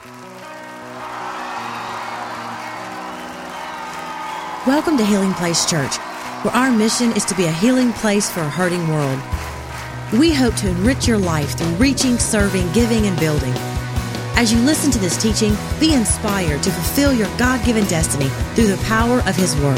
Welcome to Healing Place Church, where our mission is to be a healing place for a hurting world. We hope to enrich your life through reaching, serving, giving, and building. As you listen to this teaching, be inspired to fulfill your God-given destiny through the power of His Word.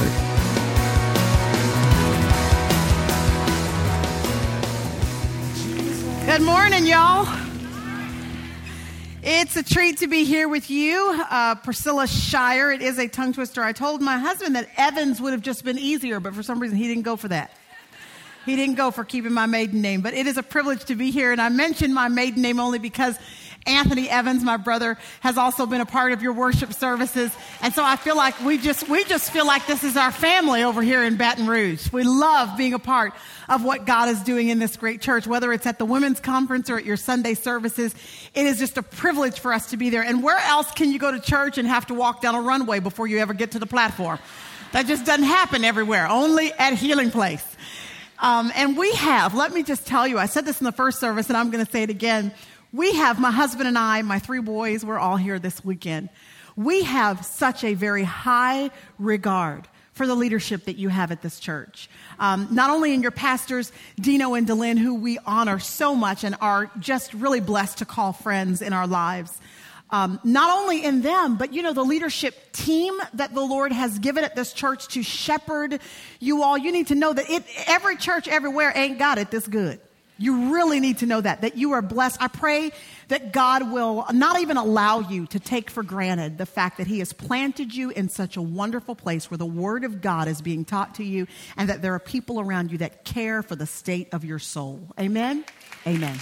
Good morning, y'all. It's a treat to be here with you. Priscilla Shire. It is a tongue twister. I told my husband that Evans would have just been easier, but for some reason he didn't go for that. He didn't go for keeping my maiden name, but it is a privilege to be here. And I mentioned my maiden name only because Anthony Evans, my brother, has also been a part of your worship services. And so I feel like we just feel like this is our family over here in Baton Rouge. We love being a part of what God is doing in this great church, whether it's at the women's conference or at your Sunday services. It is just a privilege for us to be there. And where else can you go to church and have to walk down a runway before you ever get to the platform? That just doesn't happen everywhere, only at Healing Place. And we have, let me just tell you, I said this in the first service and I'm going to say it again. We have, my husband and I, my 3 boys, we're all here this weekend. We have such a very high regard for the leadership that you have at this church. Not only in your pastors, Dino and Delynn, who we honor so much and are just really blessed to call friends in our lives. Not only in them, but, the leadership team that the Lord has given at this church to shepherd you all. You need to know that every church everywhere ain't got it this good. You really need to know that you are blessed. I pray that God will not even allow you to take for granted the fact that He has planted you in such a wonderful place where the Word of God is being taught to you and that there are people around you that care for the state of your soul. Amen? Amen.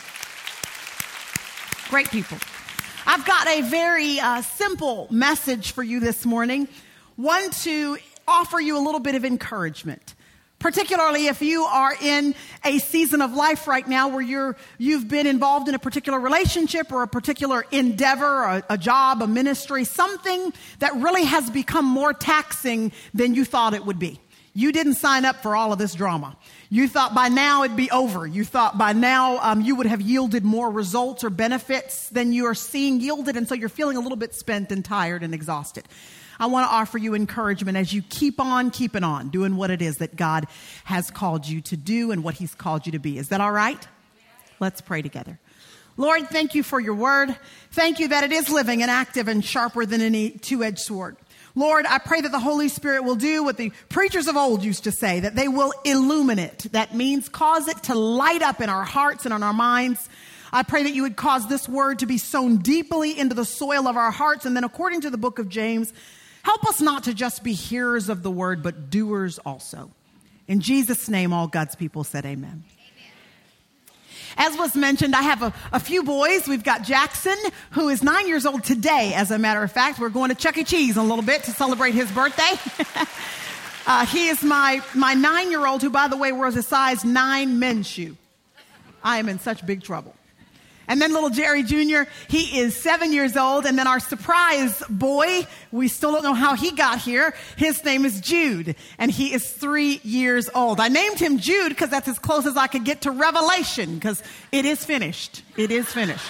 Great people. I've got a very simple message for you this morning. One to offer you a little bit of encouragement. Particularly if you are in a season of life right now where you've been involved in a particular relationship or a particular endeavor, or a job, a ministry, something that really has become more taxing than you thought it would be. You didn't sign up for all of this drama. You thought by now it'd be over. You thought by now you would have yielded more results or benefits than you are seeing yielded, and so you're feeling a little bit spent and tired and exhausted. I want to offer you encouragement as you keep on keeping on, doing what it is that God has called you to do and what He's called you to be. Is that all right? Let's pray together. Lord, thank you for your word. Thank you that it is living and active and sharper than any two-edged sword. Lord, I pray that the Holy Spirit will do what the preachers of old used to say, that they will illumine it. That means cause it to light up in our hearts and in our minds. I pray that you would cause this word to be sown deeply into the soil of our hearts. And then according to the book of James, help us not to just be hearers of the word, but doers also. In Jesus' name, all God's people said amen. As was mentioned, I have a few boys. We've got Jackson, who is 9 years old today, as a matter of fact. We're going to Chuck E. Cheese in a little bit to celebrate his birthday. He is my 9-year-old, who, by the way, wears a size 9 men's shoe. I am in such big trouble. And then little Jerry Jr., he is 7 years old. And then our surprise boy, we still don't know how he got here. His name is Jude, and he is 3 years old. I named him Jude because that's as close as I could get to Revelation, because it is finished. It is finished.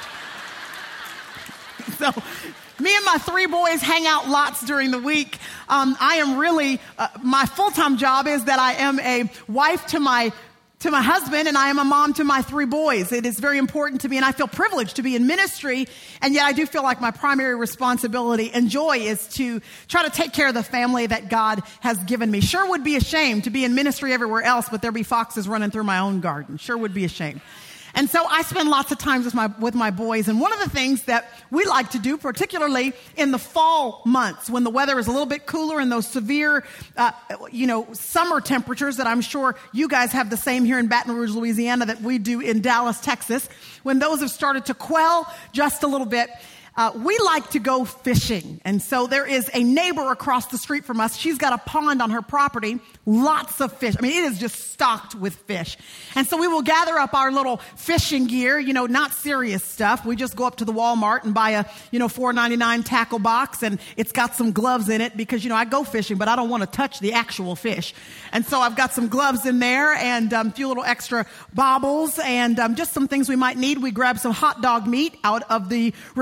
So me and my 3 boys hang out lots during the week. I am really, my full-time job is that I am a wife to my husband, and I am a mom to my 3 boys. It is very important to me, and I feel privileged to be in ministry, and yet I do feel like my primary responsibility and joy is to try to take care of the family that God has given me. Sure would be a shame to be in ministry everywhere else, but there be foxes running through my own garden. Sure would be a shame. And so I spend lots of times with my boys. And one of the things that we like to do, particularly in the fall months when the weather is a little bit cooler and those severe, summer temperatures that I'm sure you guys have the same here in Baton Rouge, Louisiana, that we do in Dallas, Texas, when those have started to quell just a little bit, we like to go fishing. And so there is a neighbor across the street from us. She's got a pond on her property, lots of fish. I mean, it is just stocked with fish. And so we will gather up our little fishing gear, not serious stuff. We just go up to the Walmart and buy a, $4.99 tackle box, and it's got some gloves in it because, I go fishing, but I don't want to touch the actual fish. And so I've got some gloves in there and a few little extra bobbles and just some things we might need. We grab some hot dog meat out of the refrigerator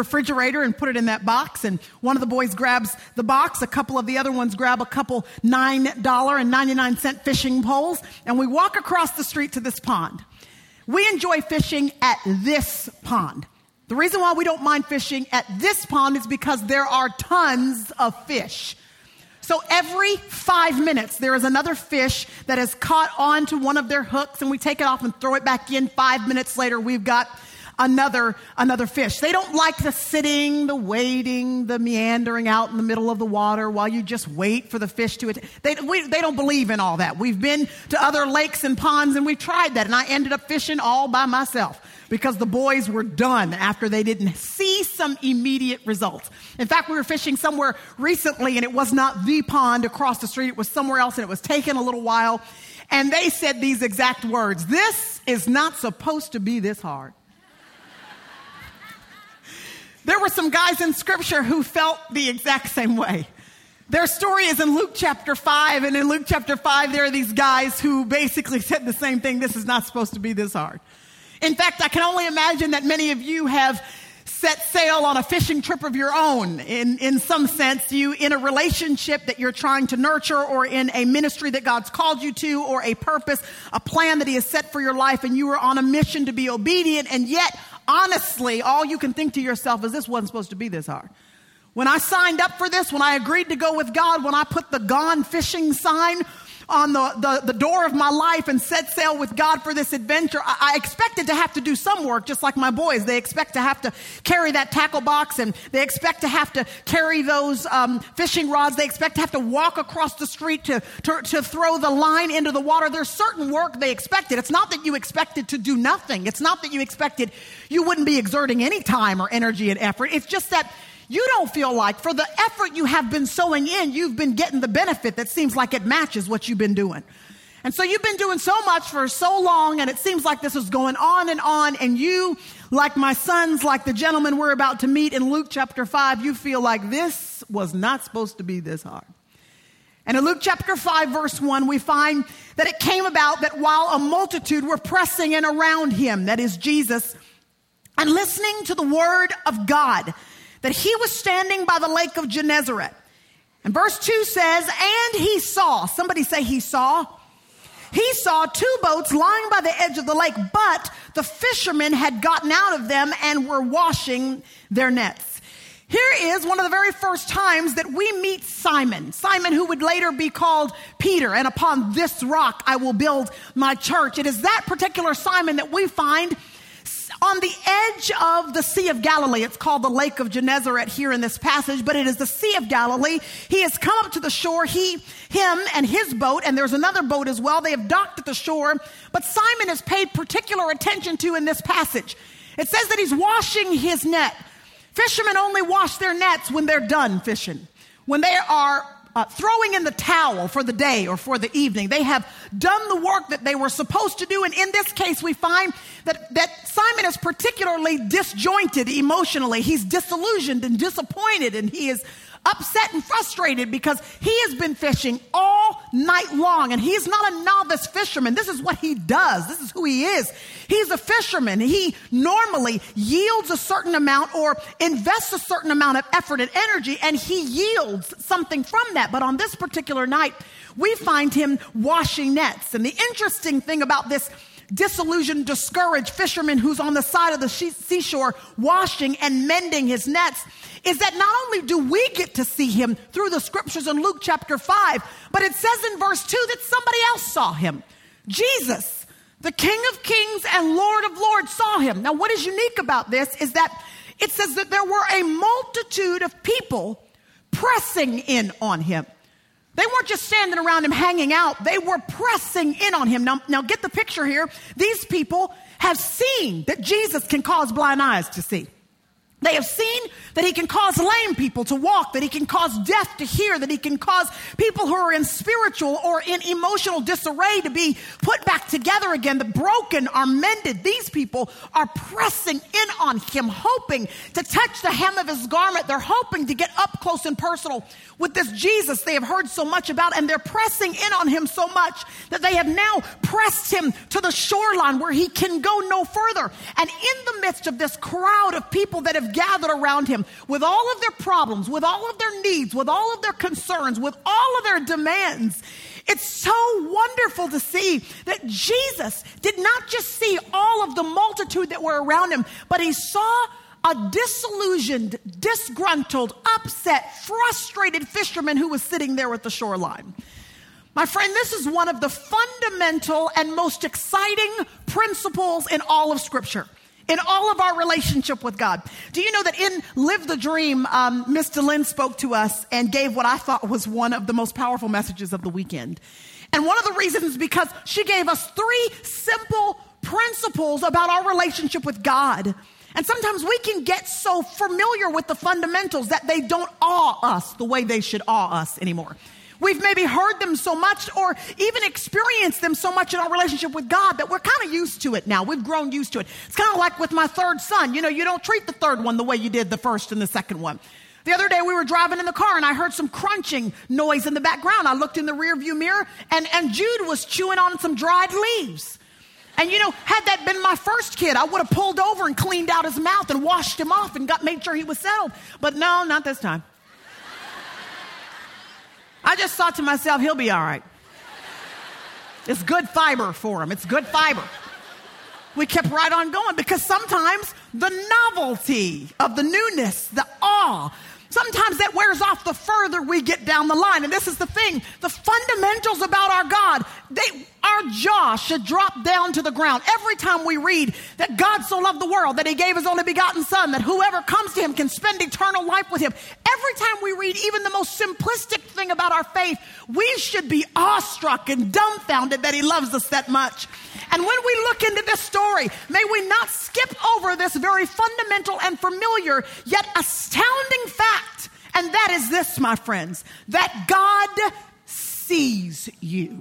refrigerator and put it in that box. And one of the boys grabs the box. A couple of the other ones grab a couple $9.99 fishing poles. And we walk across the street to this pond. We enjoy fishing at this pond. The reason why we don't mind fishing at this pond is because there are tons of fish. So every 5 minutes, there is another fish that is caught onto one of their hooks, and we take it off and throw it back in. 5 minutes later, we've got another fish. They don't like the sitting, the waiting, the meandering out in the middle of the water while you just wait for the fish to. They don't believe in all that. We've been to other lakes and ponds, and we tried that, and I ended up fishing all by myself, because the boys were done after they didn't see some immediate results. In fact, we were fishing somewhere recently, and it was not the pond across the street. It was somewhere else, and it was taking a little while. And they said these exact words: "This is not supposed to be this hard." There were some guys in Scripture who felt the exact same way. Their story is in Luke chapter 5, and in Luke chapter 5, there are these guys who basically said the same thing: "This is not supposed to be this hard." In fact, I can only imagine that many of you have set sail on a fishing trip of your own. In some sense, you in a relationship that you're trying to nurture, or in a ministry that God's called you to, or a purpose, a plan that He has set for your life, and you are on a mission to be obedient, and yet, honestly, all you can think to yourself is, this wasn't supposed to be this hard. When I signed up for this, when I agreed to go with God, when I put the gone fishing sign on the door of my life and set sail with God for this adventure, I expected to have to do some work, just like my boys. They expect to have to carry that tackle box, and they expect to have to carry those fishing rods. They expect to have to walk across the street to throw the line into the water. There's certain work they expected. It's not that you expected to do nothing. It's not that you expected you wouldn't be exerting any time or energy and effort. It's just that you don't feel like for the effort you have been sowing in, you've been getting the benefit that seems like it matches what you've been doing. And so you've been doing so much for so long, and it seems like this is going on, and you, like my sons, like the gentleman we're about to meet in Luke chapter 5, you feel like this was not supposed to be this hard. And in Luke chapter 5, verse 1, we find that it came about that while a multitude were pressing in around him, that is Jesus, and listening to the word of God, that he was standing by the lake of Gennesaret. And verse 2 says, and he saw, somebody say he saw. He saw two boats lying by the edge of the lake, but the fishermen had gotten out of them and were washing their nets. Here is one of the very first times that we meet Simon. Simon, who would later be called Peter, and upon this rock I will build my church. It is that particular Simon that we find on the edge of the Sea of Galilee. It's called the Lake of Gennesaret here in this passage, but it is the Sea of Galilee. He has come up to the shore, him and his boat, and there's another boat as well. They have docked at the shore, but Simon is paid particular attention to in this passage. It says that he's washing his net. Fishermen only wash their nets when they're done fishing. When they are throwing in the towel for the day or for the evening. They have done the work that they were supposed to do. And in this case, we find that Simon is particularly disjointed emotionally. He's disillusioned and disappointed, and he is upset and frustrated because he has been fishing all night long, and he's not a novice fisherman. This is what he does. This is who he is. He's a fisherman. He normally yields a certain amount or invests a certain amount of effort and energy, and he yields something from that. But on this particular night, we find him washing nets. And the interesting thing about this disillusioned, discouraged fisherman who's on the side of the seashore washing and mending his nets is that not only do we get to see him through the scriptures in Luke chapter 5, but it says in verse 2 that somebody else saw him. Jesus, the King of Kings and Lord of Lords, saw him. Now, what is unique about this is that it says that there were a multitude of people pressing in on him. They weren't just standing around him hanging out. They were pressing in on him. Now get the picture here. These people have seen that Jesus can cause blind eyes to see. They have seen that he can cause lame people to walk, that he can cause deaf to hear, that he can cause people who are in spiritual or in emotional disarray to be put back together again. The broken are mended. These people are pressing in on him, hoping to touch the hem of his garment. They're hoping to get up close and personal with this Jesus they have heard so much about, and they're pressing in on him so much that they have now pressed him to the shoreline where he can go no further. And in the midst of this crowd of people that have gathered around him with all of their problems, with all of their needs, with all of their concerns, with all of their demands. It's so wonderful to see that Jesus did not just see all of the multitude that were around him, but he saw a disillusioned, disgruntled, upset, frustrated fisherman who was sitting there at the shoreline. My friend, this is one of the fundamental and most exciting principles in all of Scripture, in all of our relationship with God. Do you know that in Live the Dream, Miss DeLynn spoke to us and gave what I thought was one of the most powerful messages of the weekend. And one of the reasons is because she gave us 3 simple principles about our relationship with God. And sometimes we can get so familiar with the fundamentals that they don't awe us the way they should awe us anymore. We've maybe heard them so much or even experienced them so much in our relationship with God that we're kind of used to it now. We've grown used to it. It's kind of like with my third son. You know, you don't treat the third one the way you did the first and the second one. The other day we were driving in the car and I heard some crunching noise in the background. I looked in the rearview mirror and Jude was chewing on some dried leaves. And you know, had that been my first kid, I would have pulled over and cleaned out his mouth and washed him off and made sure he was settled. But no, not this time. I just thought to myself, he'll be all right. It's good fiber for him. It's good fiber. We kept right on going because sometimes the novelty of the newness, the awe, sometimes that wears off the further we get down the line. And this is the thing, the fundamentals about our God, our jaw should drop down to the ground. Every time we read that God so loved the world that he gave his only begotten son, that whoever comes to him can spend eternal life with him. Every time we read even the most simplistic thing about our faith, we should be awestruck and dumbfounded that he loves us that much. And when we look into this story, may we not skip over this very fundamental and familiar yet astounding fact. And that is this, my friends, that God sees you.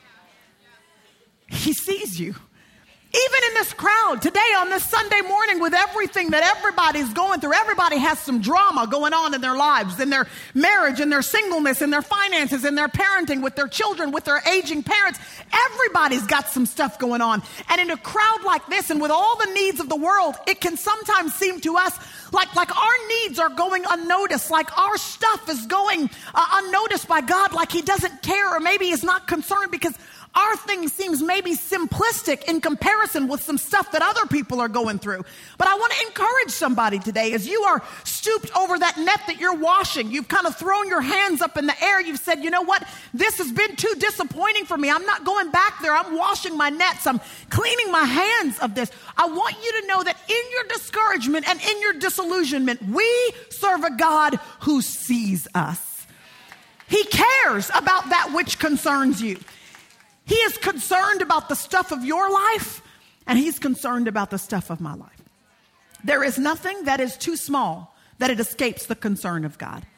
He sees you. Even in this crowd today on this Sunday morning with everything that everybody's going through, everybody has some drama going on in their lives, in their marriage, in their singleness, in their finances, in their parenting, with their children, with their aging parents. Everybody's got some stuff going on. And in a crowd like this and with all the needs of the world, it can sometimes seem to us like our needs are going unnoticed, like our stuff is going unnoticed by God, like he doesn't care or maybe he's not concerned because our thing seems maybe simplistic in comparison with some stuff that other people are going through. But I want to encourage somebody today as you are stooped over that net that you're washing. You've kind of thrown your hands up in the air. You've said, you know what? This has been too disappointing for me. I'm not going back there. I'm washing my nets. I'm cleaning my hands of this. I want you to know that in your discouragement and in your disillusionment, we serve a God who sees us. He cares about that which concerns you. He is concerned about the stuff of your life, and he's concerned about the stuff of my life. There is nothing that is too small that it escapes the concern of God.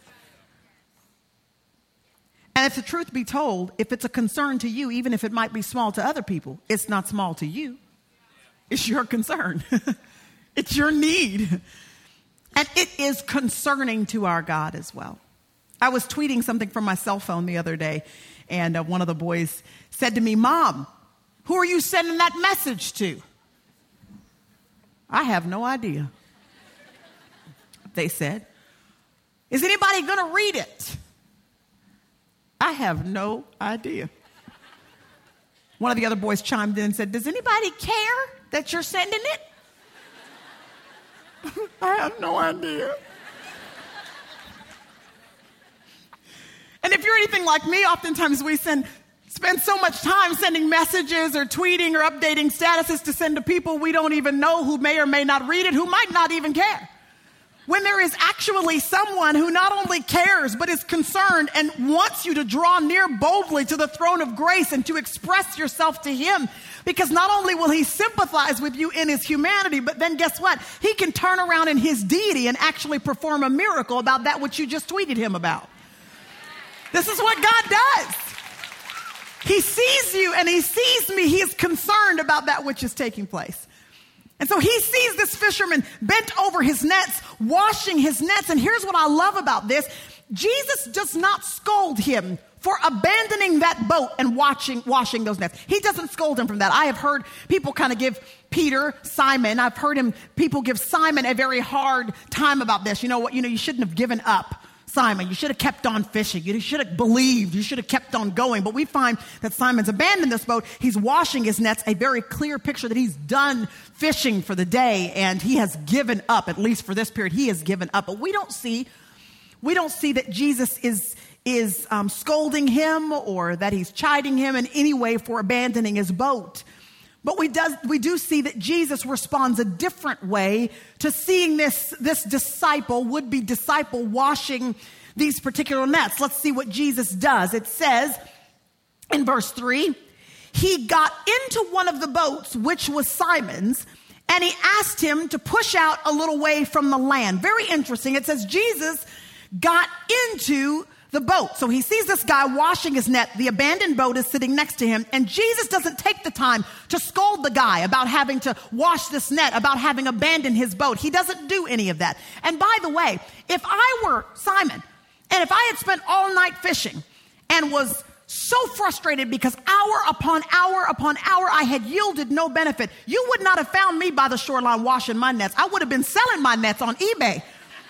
And if the truth be told, if it's a concern to you, even if it might be small to other people, it's not small to you. It's your concern. It's your need. And it is concerning to our God as well. I was tweeting something from my cell phone the other day, and one of the boys said to me, Mom, who are you sending that message to? I have no idea. They said, is anybody going to read it? I have no idea. One of the other boys chimed in and said, does anybody care that you're sending it? I have no idea. And if you're anything like me, oftentimes we spend so much time sending messages or tweeting or updating statuses to send to people we don't even know who may or may not read it, who might not even care. When there is actually someone who not only cares but is concerned and wants you to draw near boldly to the throne of grace and to express yourself to him, because not only will he sympathize with you in his humanity, but then guess what? He can turn around in his deity and actually perform a miracle about that which you just tweeted him about. This is what God does. He sees you and he sees me. He is concerned about that which is taking place. And so he sees this fisherman bent over his nets, washing his nets. And here's what I love about this. Jesus does not scold him for abandoning that boat and washing those nets. He doesn't scold him from that. I have heard people kind of give people give Simon a very hard time about this. You know what? You shouldn't have given up, Simon. You should have kept on fishing. You should have believed. You should have kept on going. But we find that Simon's abandoned this boat. He's washing his nets, a very clear picture that he's done fishing for the day, and he has given up. At least for this period, he has given up. But we don't see that Jesus is scolding him or that he's chiding him in any way for abandoning his boat. But we do see that Jesus responds a different way to seeing this would-be disciple washing these particular nets. Let's see what Jesus does. It says in verse 3, he got into one of the boats, which was Simon's, and he asked him to push out a little way from the land. Very interesting. It says Jesus got into the boat. So he sees this guy washing his net. The abandoned boat is sitting next to him. And Jesus doesn't take the time to scold the guy about having to wash this net, about having abandoned his boat. He doesn't do any of that. And by the way, if I were Simon, and if I had spent all night fishing and was so frustrated because hour upon hour upon hour I had yielded no benefit, you would not have found me by the shoreline washing my nets. I would have been selling my nets on eBay.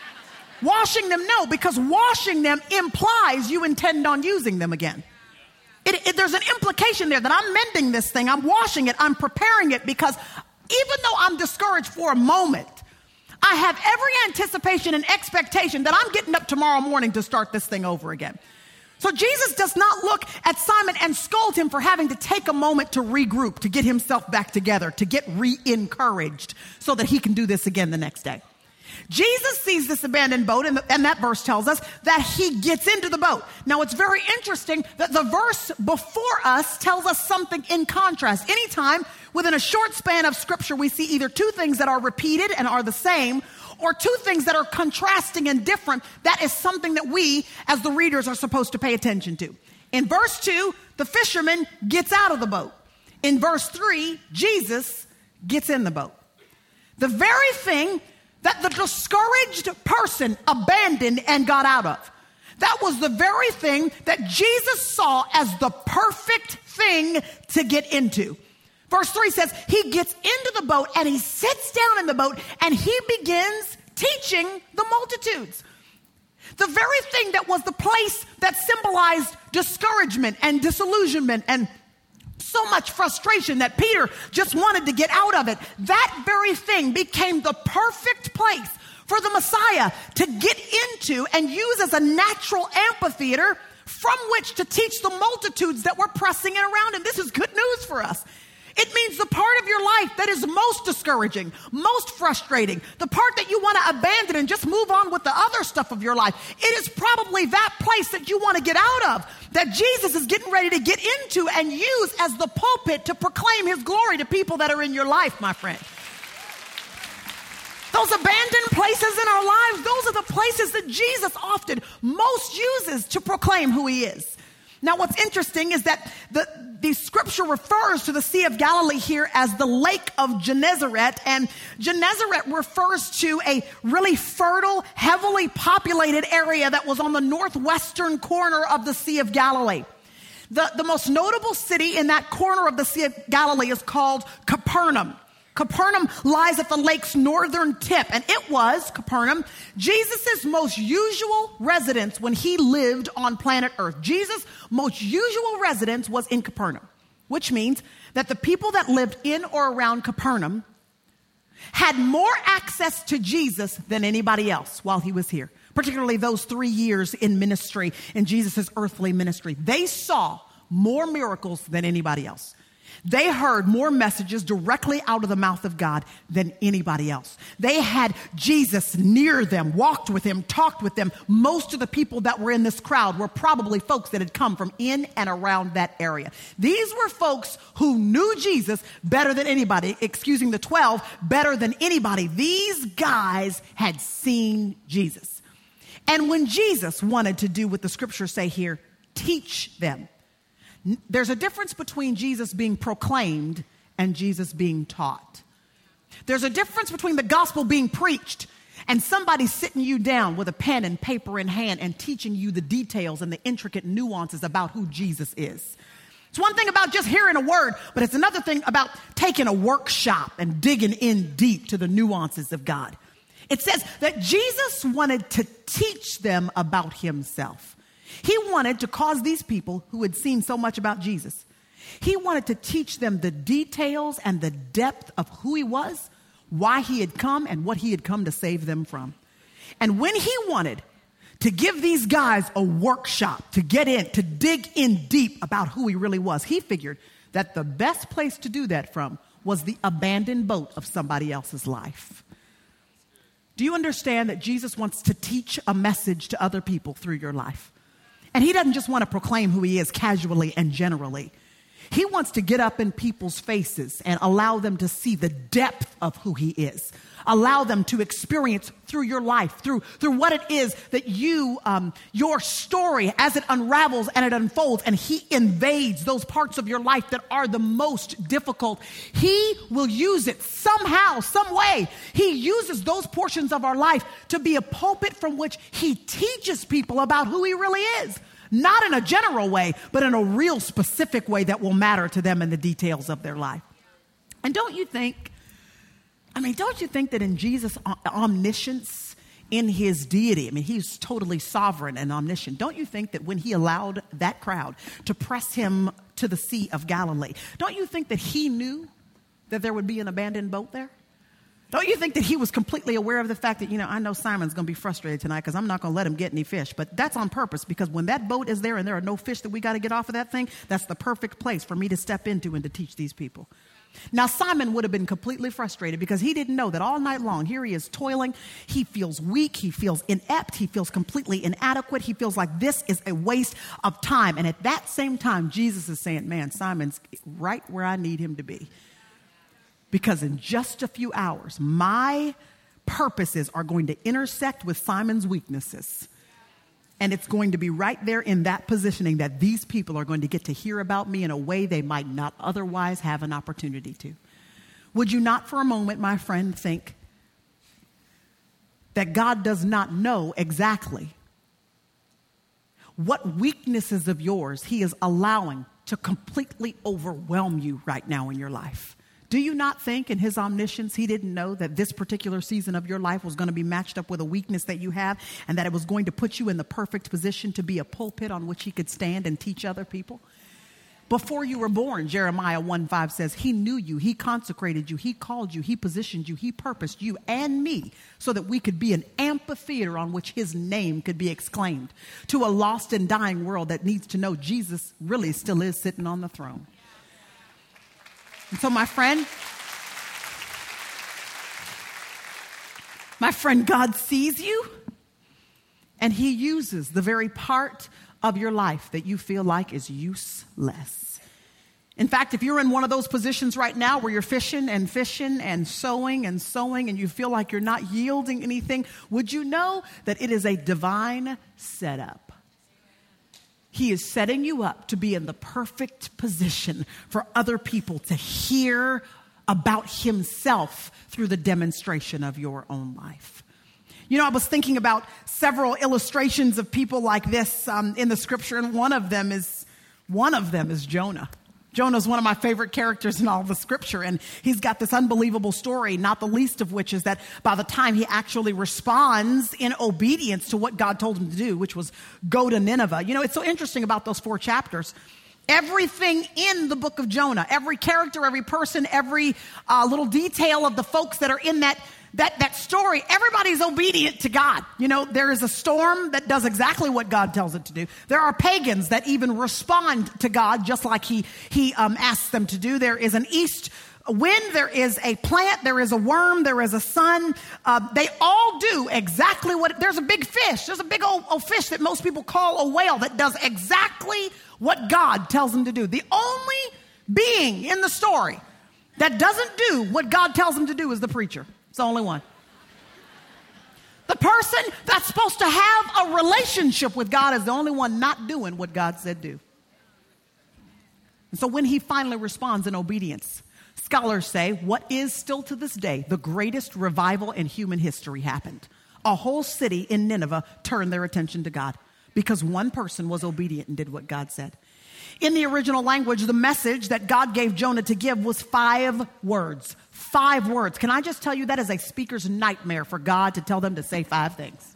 Washing them, no, because washing them implies you intend on using them again. There's an implication there that I'm mending this thing, I'm washing it, I'm preparing it, because even though I'm discouraged for a moment, I have every anticipation and expectation that I'm getting up tomorrow morning to start this thing over again. So Jesus does not look at Simon and scold him for having to take a moment to regroup, to get himself back together, to get re-encouraged so that he can do this again the next day. Jesus sees this abandoned boat, and that verse tells us that he gets into the boat. Now, it's very interesting that the verse before us tells us something in contrast. Anytime within a short span of Scripture we see either two things that are repeated and are the same, or two things that are contrasting and different, that is something that we, as the readers, are supposed to pay attention to. In verse 2, the fisherman gets out of the boat. In verse 3, Jesus gets in the boat. The very thing that the discouraged person abandoned and got out of. That was the very thing that Jesus saw as the perfect thing to get into. Verse 3 says, he gets into the boat and he sits down in the boat and he begins teaching the multitudes. The very thing that was the place that symbolized discouragement and disillusionment and so much frustration that Peter just wanted to get out of it. That very thing became the perfect place for the Messiah to get into and use as a natural amphitheater from which to teach the multitudes that were pressing in around him. This is good news for us. It means the part of your life that is most discouraging, most frustrating, the part that you want to abandon and just move on with the other stuff of your life. It is probably that place that you want to get out of, that Jesus is getting ready to get into and use as the pulpit to proclaim his glory to people that are in your life, my friend. Those abandoned places in our lives, those are the places that Jesus often most uses to proclaim who he is. Now, what's interesting is that the scripture refers to the Sea of Galilee here as the Lake of Gennesaret, and Gennesaret refers to a really fertile, heavily populated area that was on the northwestern corner of the Sea of Galilee. The most notable city in that corner of the Sea of Galilee is called Capernaum. Capernaum lies at the lake's northern tip, and it was, Capernaum, Jesus' most usual residence when he lived on planet Earth. Jesus' most usual residence was in Capernaum, which means that the people that lived in or around Capernaum had more access to Jesus than anybody else while he was here, particularly those 3 years in ministry, in Jesus' earthly ministry. They saw more miracles than anybody else. They heard more messages directly out of the mouth of God than anybody else. They had Jesus near them, walked with him, talked with them. Most of the people that were in this crowd were probably folks that had come from in and around that area. These were folks who knew Jesus better than anybody, excusing the 12, better than anybody. These guys had seen Jesus. And when Jesus wanted to do what the scriptures say here, teach them. There's a difference between Jesus being proclaimed and Jesus being taught. There's a difference between the gospel being preached and somebody's sitting you down with a pen and paper in hand and teaching you the details and the intricate nuances about who Jesus is. It's one thing about just hearing a word, but it's another thing about taking a workshop and digging in deep to the nuances of God. It says that Jesus wanted to teach them about himself. He wanted to cause these people who had seen so much about Jesus, he wanted to teach them the details and the depth of who he was, why he had come, and what he had come to save them from. And when he wanted to give these guys a workshop to get in, to dig in deep about who he really was, he figured that the best place to do that from was the abandoned boat of somebody else's life. Do you understand that Jesus wants to teach a message to other people through your life? And he doesn't just want to proclaim who he is casually and generally. He wants to get up in people's faces and allow them to see the depth of who he is. Allow them to experience through your life, through what it is that your story as it unravels and it unfolds, and he invades those parts of your life that are the most difficult. He will use it somehow, some way. He uses those portions of our life to be a pulpit from which he teaches people about who he really is. Not in a general way, but in a real specific way that will matter to them in the details of their life. And don't you think that in Jesus' omniscience, in his deity, he's totally sovereign and omniscient. Don't you think that when he allowed that crowd to press him to the Sea of Galilee, don't you think that he knew that there would be an abandoned boat there? Don't you think that he was completely aware of the fact that, I know Simon's going to be frustrated tonight because I'm not going to let him get any fish. But that's on purpose, because when that boat is there and there are no fish that we got to get off of that thing, that's the perfect place for me to step into and to teach these people. Now, Simon would have been completely frustrated because he didn't know that all night long, here he is toiling. He feels weak. He feels inept. He feels completely inadequate. He feels like this is a waste of time. And at that same time, Jesus is saying, man, Simon's right where I need him to be. Because in just a few hours, my purposes are going to intersect with Simon's weaknesses. And it's going to be right there in that positioning that these people are going to get to hear about me in a way they might not otherwise have an opportunity to. Would you not for a moment, my friend, think that God does not know exactly what weaknesses of yours he is allowing to completely overwhelm you right now in your life? Do you not think in his omniscience he didn't know that this particular season of your life was going to be matched up with a weakness that you have, and that it was going to put you in the perfect position to be a pulpit on which he could stand and teach other people? Before you were born, Jeremiah 1:5 says, he knew you, he consecrated you, he called you, he positioned you, he purposed you and me so that we could be an amphitheater on which his name could be exclaimed to a lost and dying world that needs to know Jesus really still is sitting on the throne. And so my friend, God sees you, and he uses the very part of your life that you feel like is useless. In fact, if you're in one of those positions right now where you're fishing and sowing and you feel like you're not yielding anything, would you know that it is a divine setup? He is setting you up to be in the perfect position for other people to hear about himself through the demonstration of your own life. I was thinking about several illustrations of people like this in the scripture, and one of them is Jonah. Jonah's one of my favorite characters in all of the scripture, and he's got this unbelievable story, not the least of which is that by the time he actually responds in obedience to what God told him to do, which was go to Nineveh. It's so interesting about those 4 chapters. Everything in the book of Jonah, every character, every person, every little detail of the folks that are in that story, everybody's obedient to God. There is a storm that does exactly what God tells it to do. There are pagans that even respond to God just like he asks them to do. There is an east wind, there is a plant, there is a worm, there is a sun. They all do exactly there's a big fish. There's a big old fish that most people call a whale that does exactly what God tells them to do. The only being in the story that doesn't do what God tells him to do is the preacher. It's the only one. The person that's supposed to have a relationship with God is the only one not doing what God said do. And so when he finally responds in obedience, Scholars say what is still to this day the greatest revival in human history happened. A whole city in Nineveh turned their attention to God because one person was obedient and did what God said. In the original language, the message that God gave Jonah to give was 5 words. 5 words. Can I just tell you that is a speaker's nightmare for God to tell them to say 5 things?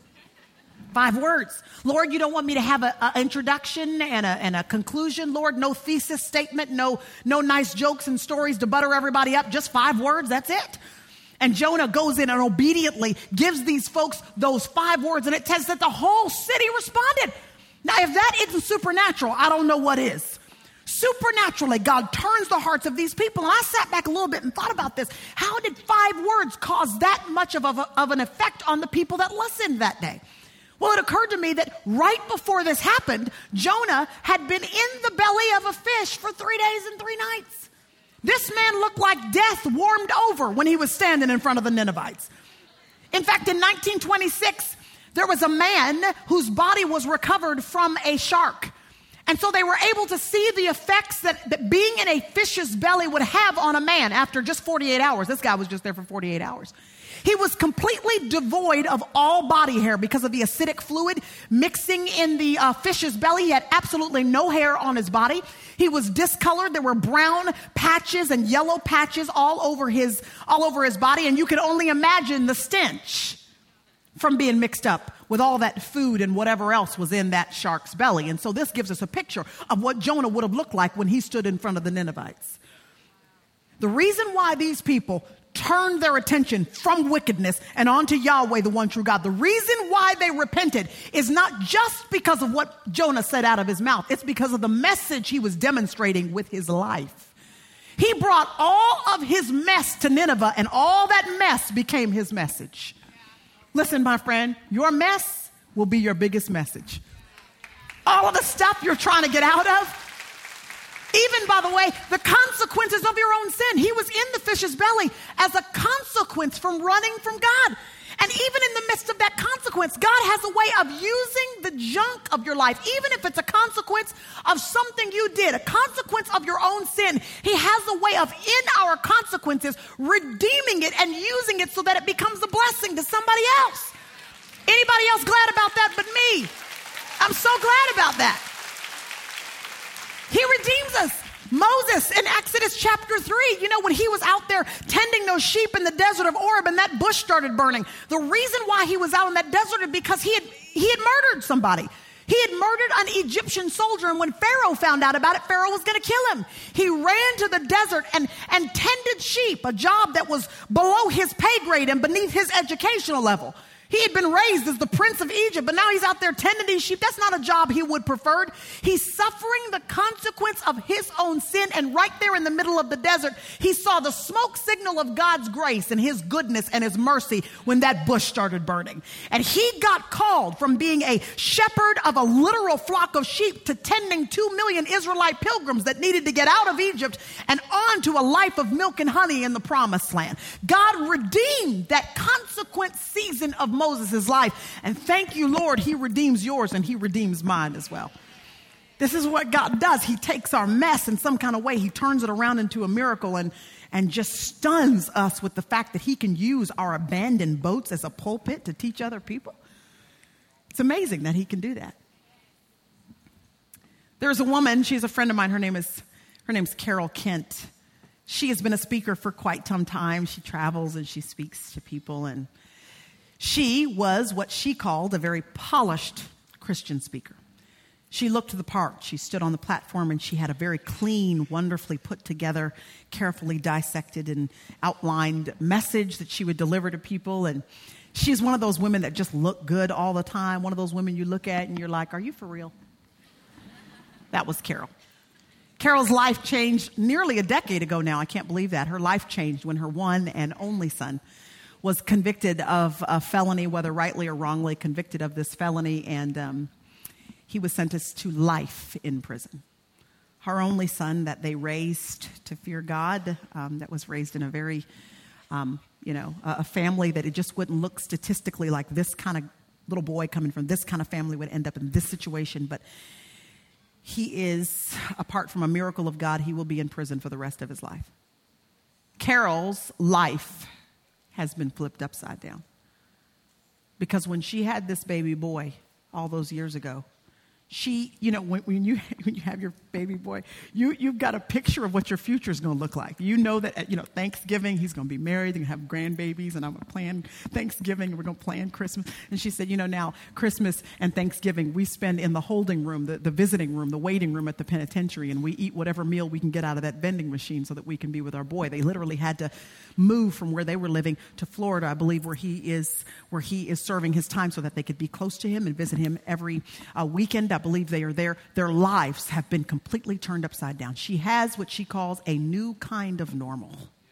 5 words. Lord, you don't want me to have an introduction and a conclusion. Lord, no thesis statement, no nice jokes and stories to butter everybody up. Just 5 words. That's it. And Jonah goes in and obediently gives these folks those 5 words. And it says that the whole city responded. Now, if that isn't supernatural, I don't know what is. Supernaturally, God turns the hearts of these people. And I sat back a little bit and thought about this. How did 5 words cause that much of an effect on the people that listened that day? Well, it occurred to me that right before this happened, Jonah had been in the belly of a fish for 3 days and 3 nights. This man looked like death warmed over when he was standing in front of the Ninevites. In fact, in 1926, there was a man whose body was recovered from a shark. And so they were able to see the effects that being in a fish's belly would have on a man after just 48 hours. This guy was just there for 48 hours. He was completely devoid of all body hair because of the acidic fluid mixing in the fish's belly. He had absolutely no hair on his body. He was discolored. There were brown patches and yellow patches all over his body. And you can only imagine the stench from being mixed up with all that food and whatever else was in that shark's belly. And so this gives us a picture of what Jonah would have looked like when he stood in front of the Ninevites. The reason why these people turned their attention from wickedness and onto Yahweh, the one true God, the reason why they repented is not just because of what Jonah said out of his mouth. It's because of the message he was demonstrating with his life. He brought all of his mess to Nineveh, and all that mess became his message. Listen, my friend, your mess will be your biggest message. All of the stuff you're trying to get out of, even, by the way, the consequences of your own sin. He was in the fish's belly as a consequence from running from God. And even in the midst of that consequence, God has a way of using the junk of your life, even if it's a consequence of something you did, a consequence of your own sin. He has a way of, in our consequences, redeeming it and using it so that it becomes a blessing to somebody else. Anybody else glad about that but me? I'm so glad about that. He redeems us. Moses in Exodus chapter 3, when he was out there tending those sheep in the desert of Oreb and that bush started burning, the reason why he was out in that desert is because he had murdered somebody. He had murdered an Egyptian soldier, and when Pharaoh found out about it, Pharaoh was going to kill him. He ran to the desert and tended sheep, a job that was below his pay grade and beneath his educational level. He had been raised as the prince of Egypt, but now he's out there tending these sheep. That's not a job he would preferred. He's suffering the consequence of his own sin. And right there in the middle of the desert, he saw the smoke signal of God's grace and his goodness and his mercy when that bush started burning. And he got called from being a shepherd of a literal flock of sheep to tending 2 million Israelite pilgrims that needed to get out of Egypt and on to a life of milk and honey in the promised land. God redeemed that consequent season of Moses' life. And thank you, Lord, he redeems yours and he redeems mine as well. This is what God does. He takes our mess in some kind of way. He turns it around into a miracle and just stuns us with the fact that he can use our abandoned boats as a pulpit to teach other people. It's amazing that he can do that. There's a woman, she's a friend of mine. Her name's Carol Kent. She has been a speaker for quite some time. She travels and she speaks to people, and she was what she called a very polished Christian speaker. She looked the part. She stood on the platform and she had a very clean, wonderfully put together, carefully dissected and outlined message that she would deliver to people. And she's one of those women that just look good all the time. One of those women you look at and you're like, are you for real? That was Carol. Carol's life changed nearly a decade ago now. I can't believe that. Her life changed when her one and only son was convicted of a felony, whether rightly or wrongly, convicted of this felony, and he was sentenced to life in prison. Her only son that they raised to fear God, that was raised in a very, a family that it just wouldn't look statistically like this kind of little boy coming from this kind of family would end up in this situation, but he is, apart from a miracle of God, he will be in prison for the rest of his life. Carol's life has been flipped upside down. Because when she had this baby boy all those years ago, she, when you have your baby boy, you've got a picture of what your future is going to look like. You know that, Thanksgiving, he's going to be married, they're going to have grandbabies, and I'm going to plan Thanksgiving, and we're going to plan Christmas. And she said, now Christmas and Thanksgiving, we spend in the holding room, the visiting room, the waiting room at the penitentiary, and we eat whatever meal we can get out of that vending machine so that we can be with our boy. They literally had to move from where they were living to Florida, I believe, where he is serving his time so that they could be close to him and visit him every weekend. I believe they are there. Their lives have been completely turned upside down. She has what she calls a new kind of normal.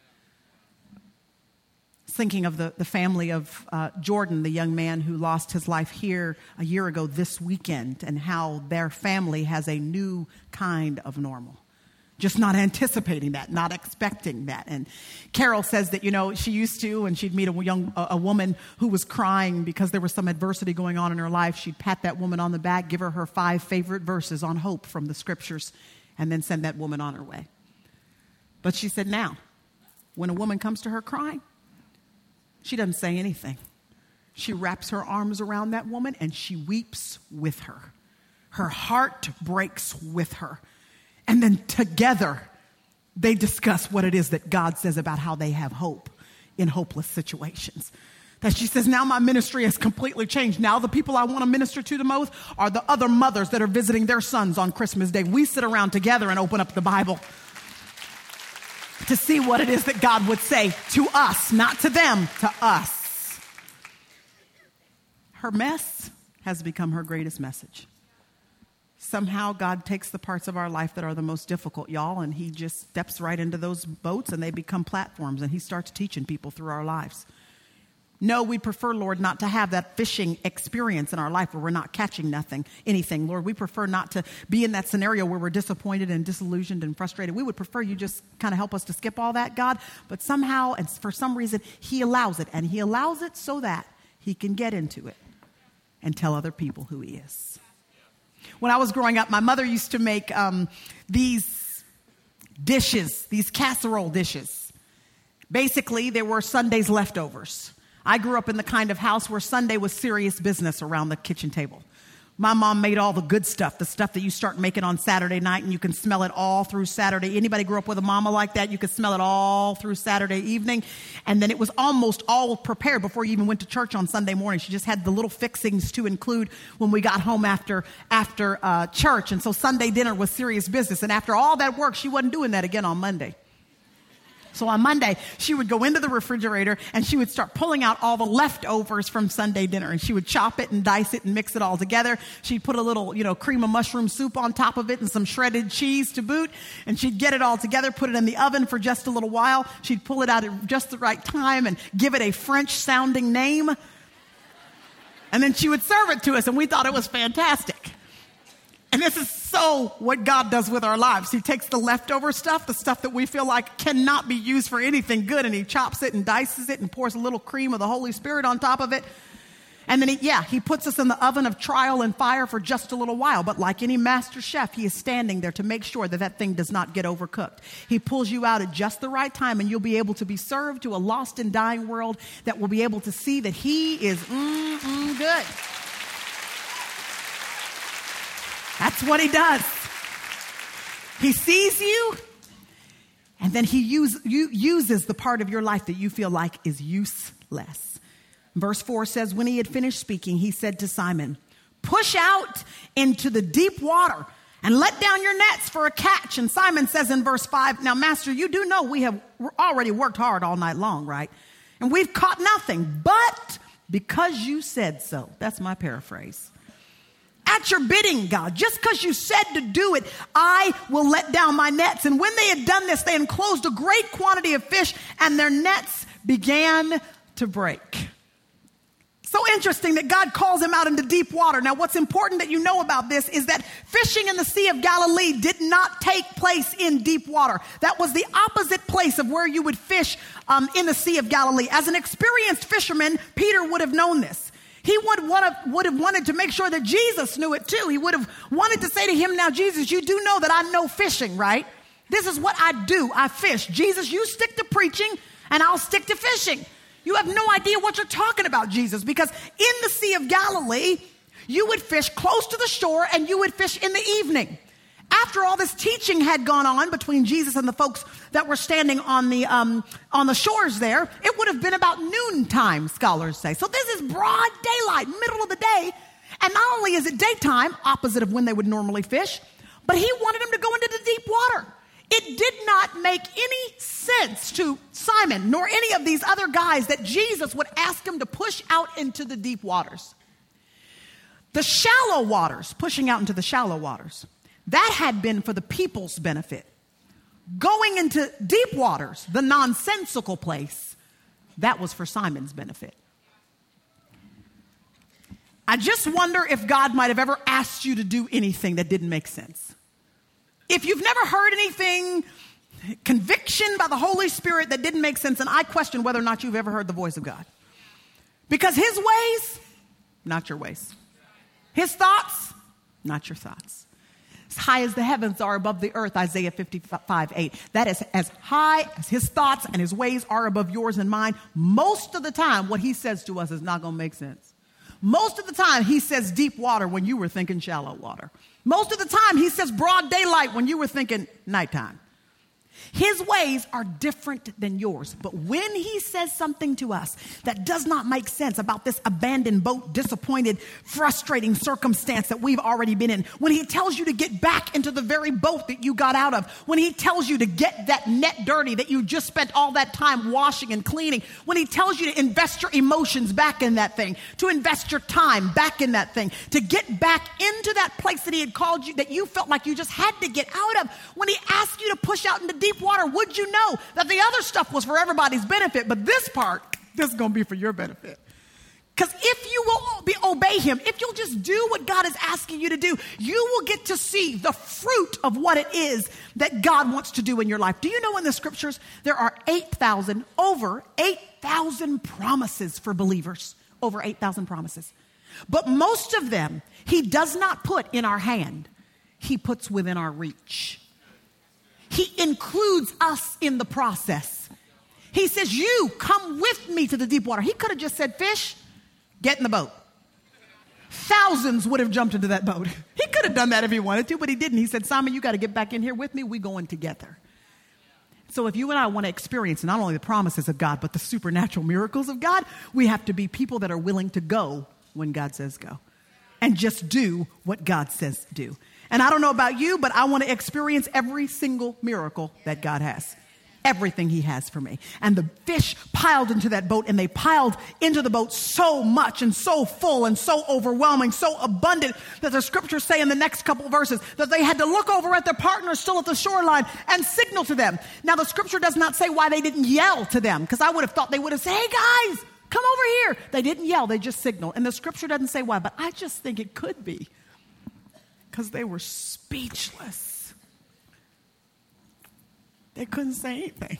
Thinking of the family of Jordan, the young man who lost his life here a year ago this weekend, and how their family has a new kind of normal. Just not anticipating that, not expecting that. And Carol says that, she used to, when she'd meet a woman who was crying because there was some adversity going on in her life, she'd pat that woman on the back, give her 5 favorite verses on hope from the scriptures, and then send that woman on her way. But she said now, when a woman comes to her crying, she doesn't say anything. She wraps her arms around that woman and she weeps with her. Her heart breaks with her. And then together, they discuss what it is that God says about how they have hope in hopeless situations. That she says, now my ministry has completely changed. Now the people I want to minister to the most are the other mothers that are visiting their sons on Christmas Day. We sit around together and open up the Bible to see what it is that God would say to us, not to them, to us. Her mess has become her greatest message. Somehow God takes the parts of our life that are the most difficult, y'all, and he just steps right into those boats and they become platforms, and he starts teaching people through our lives. No, we prefer, Lord, not to have that fishing experience in our life where we're not catching anything. Lord, we prefer not to be in that scenario where we're disappointed and disillusioned and frustrated. We would prefer you just kind of help us to skip all that, God. But somehow, and for some reason, he allows it. And he allows it so that he can get into it and tell other people who he is. When I was growing up, my mother used to make these dishes, these casserole dishes. Basically, they were Sunday's leftovers. I grew up in the kind of house where Sunday was serious business around the kitchen table. My mom made all the good stuff, the stuff that you start making on Saturday night and you can smell it all through Saturday. Anybody grew up with a mama like that? You could smell it all through Saturday evening. And then it was almost all prepared before you even went to church on Sunday morning. She just had the little fixings to include when we got home after church. And so Sunday dinner was serious business. And after all that work, she wasn't doing that again on Monday. So on Monday, she would go into the refrigerator and she would start pulling out all the leftovers from Sunday dinner. And she would chop it and dice it and mix it all together. She'd put a little, cream of mushroom soup on top of it and some shredded cheese to boot. And she'd get it all together, put it in the oven for just a little while. She'd pull it out at just the right time and give it a French-sounding name. And then she would serve it to us, and we thought it was fantastic. And this is so what God does with our lives. He takes the leftover stuff, the stuff that we feel like cannot be used for anything good, and he chops it and dices it and pours a little cream of the Holy Spirit on top of it. And then he puts us in the oven of trial and fire for just a little while. But like any master chef, he is standing there to make sure that that thing does not get overcooked. He pulls you out at just the right time, and you'll be able to be served to a lost and dying world that will be able to see that he is good. That's what he does. He sees you, and then he uses the part of your life that you feel like is useless. Verse 4 says, when he had finished speaking, he said to Simon, push out into the deep water and let down your nets for a catch. And Simon says in verse 5, now, Master, you do know we have already worked hard all night long, right? And we've caught nothing, but because you said so. That's my paraphrase. At your bidding, God, just because you said to do it, I will let down my nets. And when they had done this, they enclosed a great quantity of fish, and their nets began to break. So interesting that God calls him out into deep water. Now, what's important that you know about this is that fishing in the Sea of Galilee did not take place in deep water. That was the opposite place of where you would fish in the Sea of Galilee. As an experienced fisherman, Peter would have known this. He would have wanted to make sure that Jesus knew it too. He would have wanted to say to him, now, Jesus, you do know that I know fishing, right? This is what I do. I fish. Jesus, you stick to preaching and I'll stick to fishing. You have no idea what you're talking about, Jesus, because in the Sea of Galilee, you would fish close to the shore and you would fish in the evening. After all this teaching had gone on between Jesus and the folks that were standing on the shores there, it would have been about noontime, scholars say. So this is broad daylight, middle of the day. And not only is it daytime, opposite of when they would normally fish, but he wanted them to go into the deep water. It did not make any sense to Simon nor any of these other guys that Jesus would ask him to push out into the deep waters. The shallow waters, pushing out into the shallow waters, that had been for the people's benefit. Going into deep waters, the nonsensical place, that was for Simon's benefit. I just wonder if God might have ever asked you to do anything that didn't make sense. If you've never heard anything, conviction by the Holy Spirit that didn't make sense, and I question whether or not you've ever heard the voice of God. Because his ways, not your ways. His thoughts, not your thoughts. As high as the heavens are above the earth, Isaiah 55:8. That is as high as his thoughts and his ways are above yours and mine. Most of the time, what he says to us is not going to make sense. Most of the time, he says deep water when you were thinking shallow water. Most of the time, he says broad daylight when you were thinking nighttime. His ways are different than yours. But when he says something to us that does not make sense about this abandoned boat, disappointed, frustrating circumstance that we've already been in, when he tells you to get back into the very boat that you got out of, when he tells you to get that net dirty that you just spent all that time washing and cleaning, when he tells you to invest your emotions back in that thing, to invest your time back in that thing, to get back into that place that he had called you, that you felt like you just had to get out of, when he asked you to push out into deep water, would you know that the other stuff was for everybody's benefit, but this part, this is going to be for your benefit? Because if you will obey him, if you'll just do what God is asking you to do, you will get to see the fruit of what it is that God wants to do in your life. Do you know in the scriptures, there are over 8,000 promises for believers, over 8,000 promises. But most of them, he does not put in our hand. He puts within our reach. He includes us in the process. He says, you come with me to the deep water. He could have just said, fish, get in the boat. Thousands would have jumped into that boat. He could have done that if he wanted to, but he didn't. He said, Simon, you got to get back in here with me. We're going together. So if you and I want to experience not only the promises of God, but the supernatural miracles of God, we have to be people that are willing to go when God says go. And just do what God says do. And I don't know about you, but I want to experience every single miracle that God has. Everything he has for me. And the fish piled into that boat, and they piled into the boat so much and so full and so overwhelming, so abundant that the scriptures say in the next couple of verses that they had to look over at their partners still at the shoreline and signal to them. Now the scripture does not say why they didn't yell to them, because I would have thought they would have said, hey guys, come over here. They didn't yell, they just signaled. And the scripture doesn't say why, but I just think it could be because they were speechless. They couldn't say anything.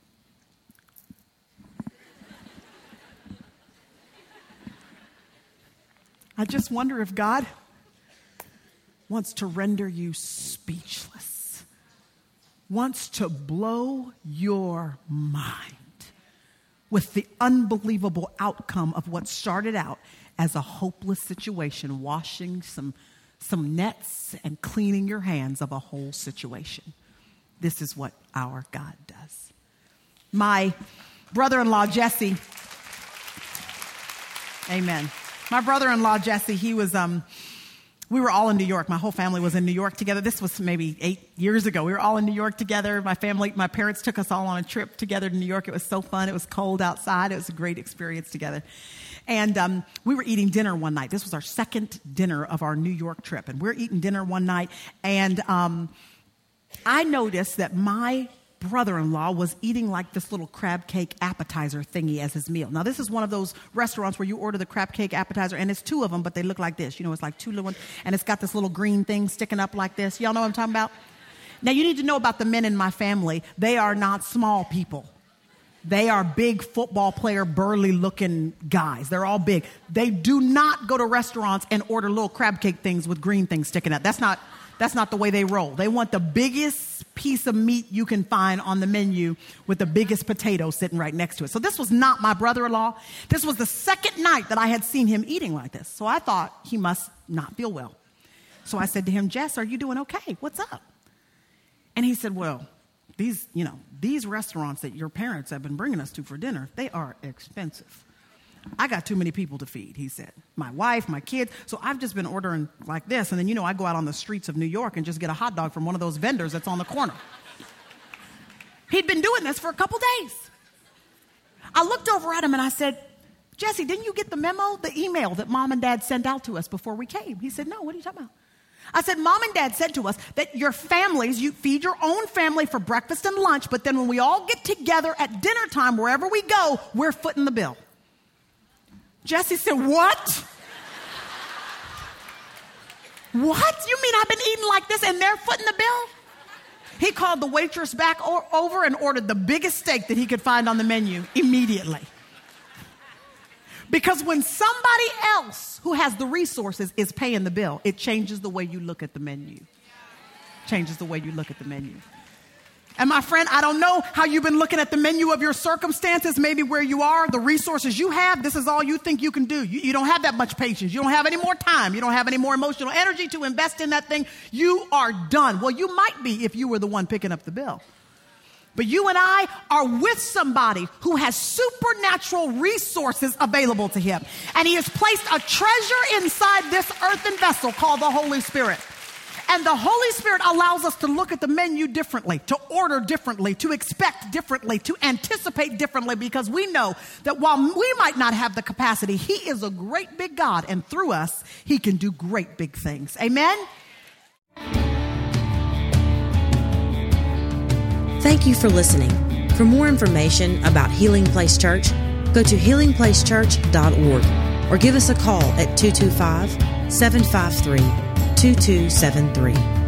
I just wonder if God wants to render you speechless, wants to blow your mind with the unbelievable outcome of what started out as a hopeless situation, washing some nets and cleaning your hands of a whole situation. This is what our God does. My brother-in-law, Jesse, amen. My brother-in-law, Jesse, he was, we were all in New York. My whole family was in New York together. This was maybe 8 years ago. We were all in New York together. My parents took us all on a trip together to New York. It was so fun. It was cold outside. It was a great experience together. And we were eating dinner one night. This was our second dinner of our New York trip. And we're eating dinner one night. And I noticed that my brother-in-law was eating like this little crab cake appetizer thingy as his meal. Now, this is one of those restaurants where you order the crab cake appetizer, and it's two of them, but they look like this. You know, it's like two little ones, and it's got this little green thing sticking up like this. Y'all know what I'm talking about? Now, you need to know about the men in my family. They are not small people. They are big football player, burly-looking guys. They're all big. They do not go to restaurants and order little crab cake things with green things sticking out. That's not That's not the way they roll. They want the biggest piece of meat you can find on the menu with the biggest potato sitting right next to it. So this was not my brother-in-law. This was the second night that I had seen him eating like this. So I thought he must not feel well. So I said to him, Jess, are you doing okay? What's up? And he said, well, these restaurants that your parents have been bringing us to for dinner, they are expensive. I got too many people to feed, he said. My wife, my kids. So I've just been ordering like this. And then, I go out on the streets of New York and just get a hot dog from one of those vendors that's on the corner. He'd been doing this for a couple days. I looked over at him and I said, Jesse, didn't you get the memo, the email that Mom and Dad sent out to us before we came? He said, no, what are you talking about? I said, Mom and Dad said to us that your families, you feed your own family for breakfast and lunch, but then when we all get together at dinner time, wherever we go, we're footing the bill. Jesse said, what? What? You mean I've been eating like this and they're footing the bill? He called the waitress back over and ordered the biggest steak that he could find on the menu immediately. Because when somebody else who has the resources is paying the bill, it changes the way you look at the menu. Changes the way you look at the menu. And my friend, I don't know how you've been looking at the menu of your circumstances, maybe where you are, the resources you have. This is all you think you can do. You don't have that much patience. You don't have any more time. You don't have any more emotional energy to invest in that thing. You are done. Well, you might be if you were the one picking up the bill. But you and I are with somebody who has supernatural resources available to him. And he has placed a treasure inside this earthen vessel called the Holy Spirit. And the Holy Spirit allows us to look at the menu differently, to order differently, to expect differently, to anticipate differently, because we know that while we might not have the capacity, he is a great big God, and through us, he can do great big things. Amen? Thank you for listening. For more information about Healing Place Church, go to healingplacechurch.org or give us a call at 225-753-2273.